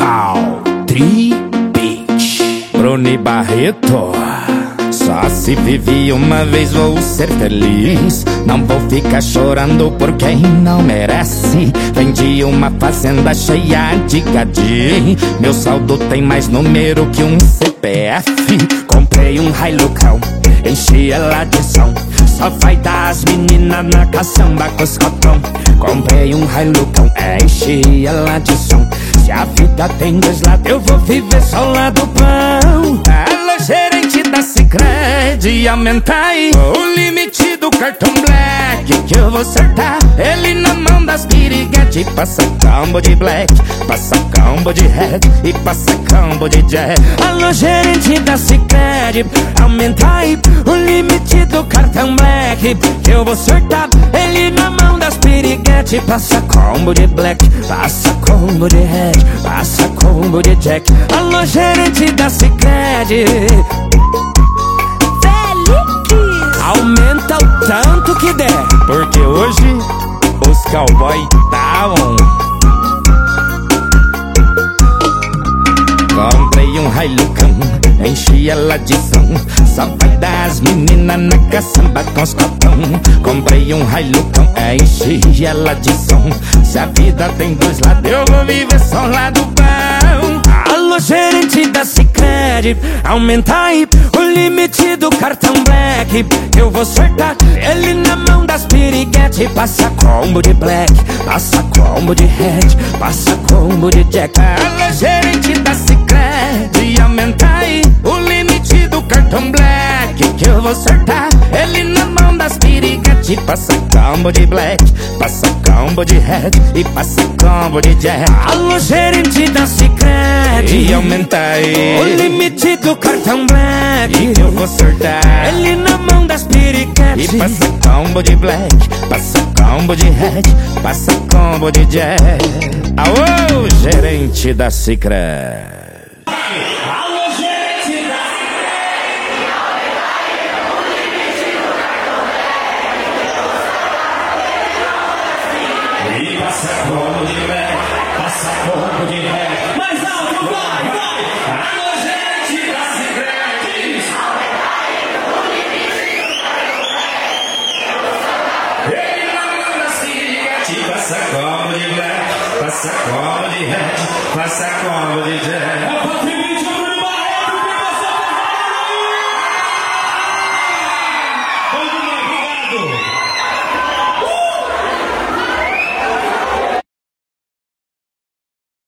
Country Beach. Bruni Barreto. Só se vive uma vez, vou ser feliz. Não vou ficar chorando por quem não merece. Vendi uma fazenda cheia de gadinho. Meu saldo tem mais número que um CPF. Comprei um Hilucão, enchi ela de som. Só vai dar as meninas na caçamba com os cotão. Comprei um Hilucão, enchi ela de som. Se a vida tem dois lados, eu vou viver só lá do pão. Alô, gerente da Sicredi, aumenta aí o limite do cartão Black, que eu vou acertar ele na mão das piriguete. Passa combo de Black, passa combo de Red e passa combo de Jack. Alô, gerente da Sicredi, aumenta aí o limite do cartão Black, que eu vou acertar ele na mão das piriguete. Passa combo de Black, passa combo de Red, passa combo de Jack. Alô, gerente da Sicredi, aumenta o tanto que der, porque hoje os cowboy tá on. Comprei um Hilucão, enchi ela de som. Só vai dar as meninas na caçamba com os cotão. Comprei um Hilucão, enchi ela de som. Se a vida tem dois lados, eu vou viver só lá do pão. Alô, gerente da Sicredi, aumenta aí o limite do cartão Black, eu vou acertar ele na mão das piriguete. Passa combo de Black, passa combo de Red, passa combo de Jack. Alô, gerente da Sicredi, aumenta aí o limite do cartão Black, que eu vou acertar ele na mão das piriguete. Passa combo de Black, passa combo de Red e passa combo de Jack. Alô, gerente da Sicredi, aumenta aí o limite do cartão Black, que eu vou acertar ele na mão das piriguete. E passa combo de Black, passa combo de Red, passa combo de Jack. Alô, gerente da Sicredi. E passa combo de Black, passa combo de Red. Mais alto, vai, vai! Alô, gerente da Sicredi. Ele na mão das piriguete. Passa combo de Black, passa combo de Red, passa combo de Jack.